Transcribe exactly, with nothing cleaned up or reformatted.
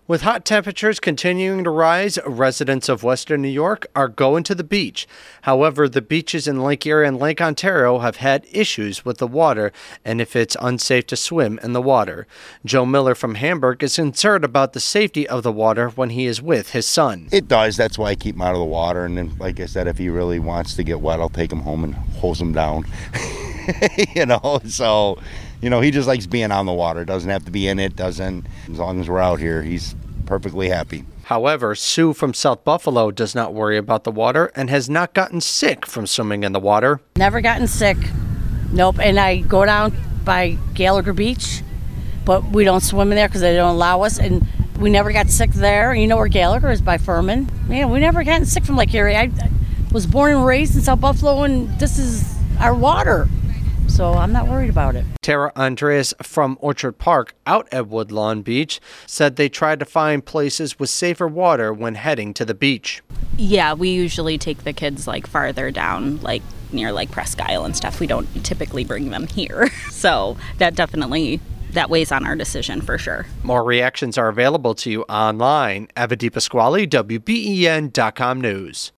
With hot temperatures continuing to rise, residents of Western New York are going to the beach. However, the beaches in Lake Erie and Lake Ontario have had issues with the water and if it's unsafe to swim in the water. Joe Miller from Hamburg is concerned about the safety of the water when he is with his son. It does. That's why I keep him out of the water. And then, like I said, if he really wants to get wet, I'll take him home and hose him down. you know, so... You know, he just likes being on the water. Doesn't have to be in it. Doesn't. As long as we're out here, he's perfectly happy. However, Sue from South Buffalo does not worry about the water and has not gotten sick from swimming in the water. Never gotten sick. Nope. And I go down by Gallagher Beach, but we don't swim in there because they don't allow us. And we never got sick there. You know where Gallagher is, by Furman. Man, we never gotten sick from Lake Erie. I was born and raised in South Buffalo, and this is our water. So I'm not worried about it. Tara Andreas from Orchard Park out at Woodlawn Beach said they tried to find places with safer water when heading to the beach. Yeah, we usually take the kids like farther down, like near like Presque Isle and stuff. We don't typically bring them here. So that definitely, that weighs on our decision for sure. More reactions are available to you online. Eva DiPasquale, W B E N dot com News.